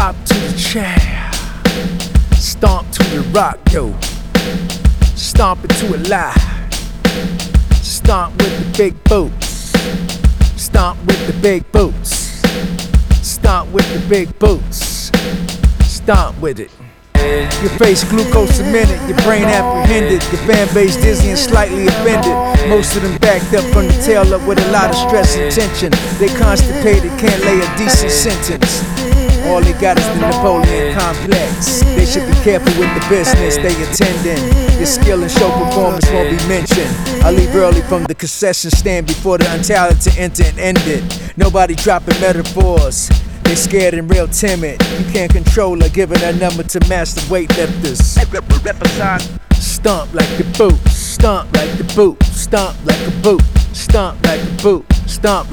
Hop to the chair, stomp to the rock, yo. Stomp into a lie. Stomp with the big boots. Stomp with the big boots. Stomp with the big boots. Stomp with it. Your face glucose a minute, your brain apprehended, your fan base dizzy and slightly offended. Most of them backed up from the tail up with a lot of stress and tension. They constipated, can't lay a decent sentence. All they got is the Napoleon complex. They should be careful with the business they attending. Your skill and show performance won't be mentioned. I leave early from the concession stand before the untalented enter and end it. Nobody dropping metaphors. They scared and real timid. You can't control her, giving her number to master weightlifters. Stomp like the boot. Stomp like the boot. Stomp like a boot. Stomp like a boot. Stomp